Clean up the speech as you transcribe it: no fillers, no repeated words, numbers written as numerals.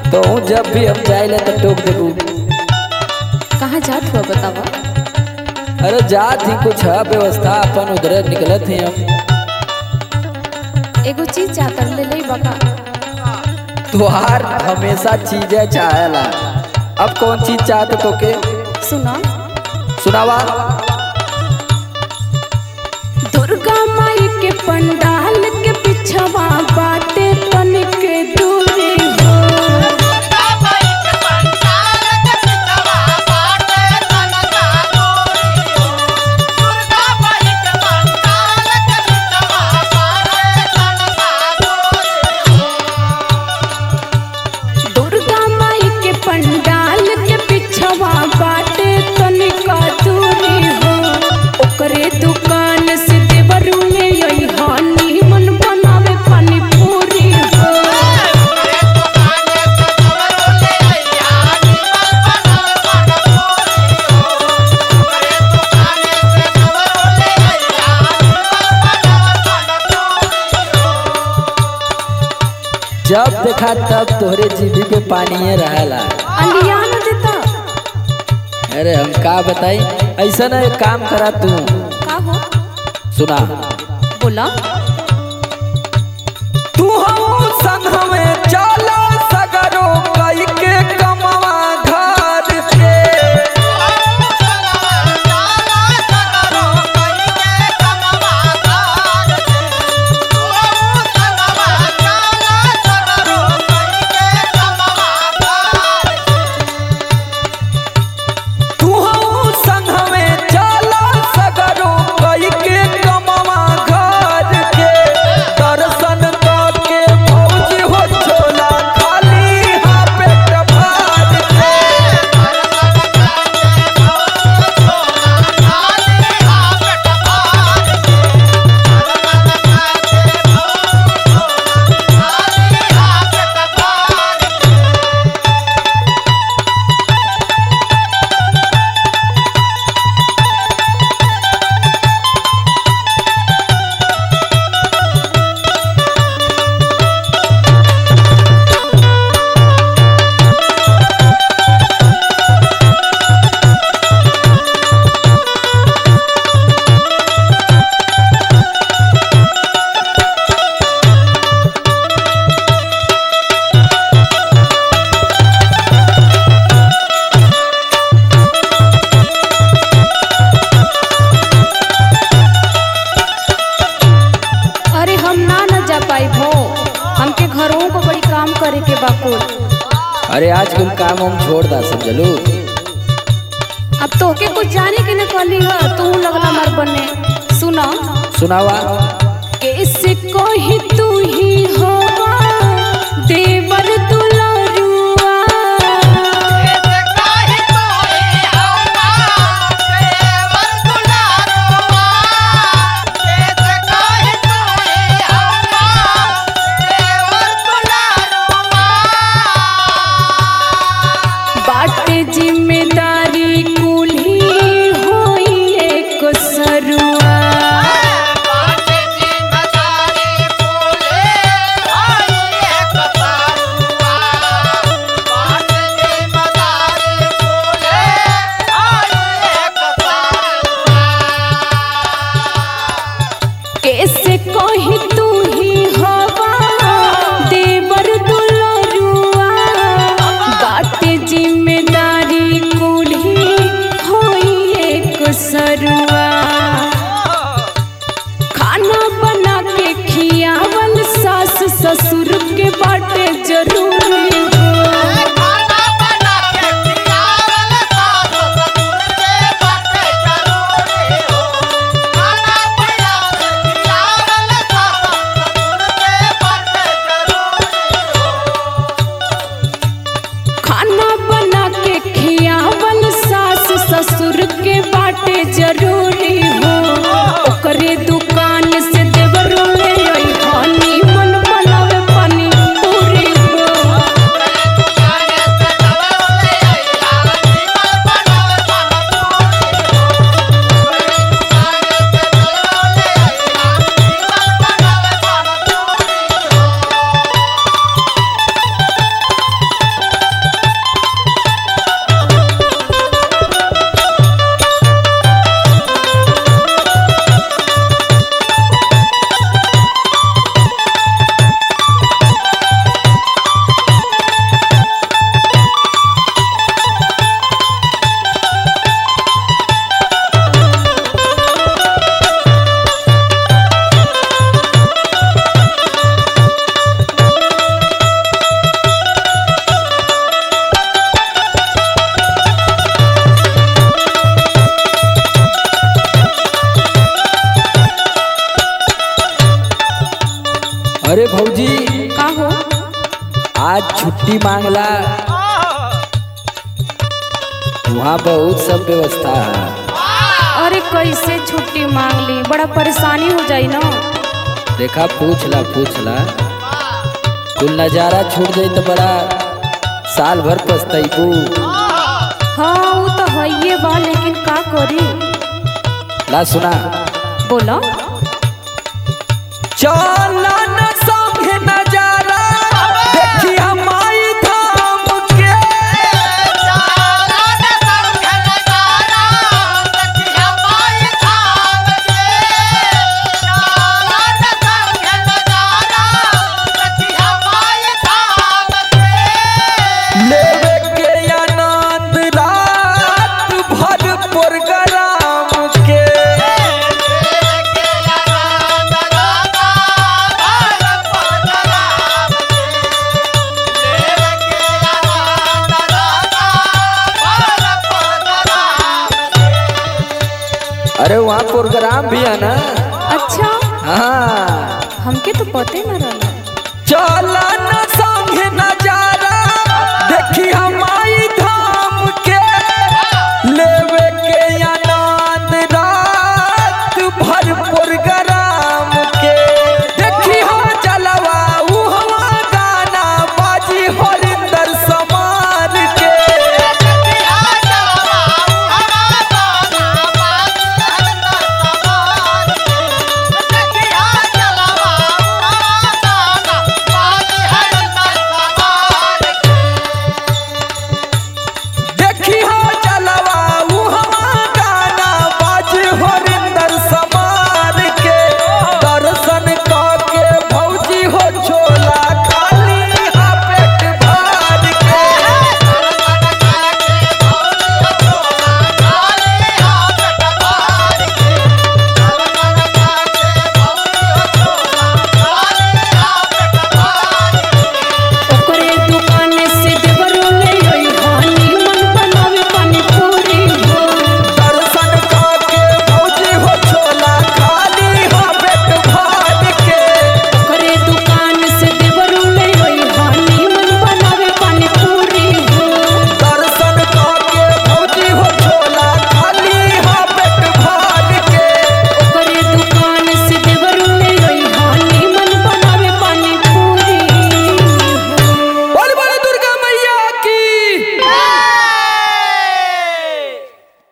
तो जब भी हम जाइले तो टोक देबू। कहाँ जात हुआ बतावा? अरे जात ही कुछ है व्यवस्था अपन उधर निकलत ही हम। एगो चीज चाहता ले ले बका। तुहार हमेशा चीजें चाहेला। अब कौन चीज चाहते तो के सुना सुनावा। दुर्गा माई के पंडाल के पिछवा बाटे तनिक दूरी हो। दुर्गा माई के पंडाल के पिछवा बाटे तनिक दूरी हो। ओकरे दुकान से देवरू में यही हानि मन बनावे पानी पूरी हो। जब देखा तब तोहरे जीभी पे पानी रहेला। अंडिया न देता अरे हम का बताई। ऐसा ना एक काम करा तू का हो सुना। बोला। तू हम संग हमें चला सगरो कई के कमवा घर के। तू हम संग हमें चला सगरो कई के कमवा घर के। दर्शन करके भौजी हो झोला खाली हाँ पेट भर के। अरे हम ना न जा पाई भो। हमके घरों को बड़ी काम करे के बाकुल। अरे आजकल काम हम छोड़ दा समझलू। अब तो के कुछ जाने के न कहली है तू लगला मर बने। सुना सुनावा। कैसे कोई तू ही हो देवर दुलारुआ। बाटे जिम्मेदारी कुली होई एक सरुआ। कैसे कही तू ही हवा देवर दुलारुआ। बाटे जिम्मेदारी कुली होई एक सरुआ। खाना बना के खियावल सास ससुर के बाटे जरूरी हो। खाना बना के खियावल सास ससुर के बाटे जरूरी हो। ओकरे दुकान से देवरू ले आई हानि मन बनावे पानी पूरी हो। छुट्टी मांगला, वहाँ बहुत सब व्यवस्था है। अरे कैसे छुट्टी मांग ली, बड़ा परेशानी हो जाई ना। देखा पूछ ला कुल नजारा छूट जाई तो बड़ा साल भर पछतैबू। हाँ वो तो है बा, लेकिन का करी। ला सुना, बोला। चला न संगे नजारा देखी हमारी धाम के, लेवे के आनंद रात भर प्रोग्राम के। अरे वहाँ प्रोग्राम भी है ना। अच्छा, हाँ, हमके तो पते न रहा।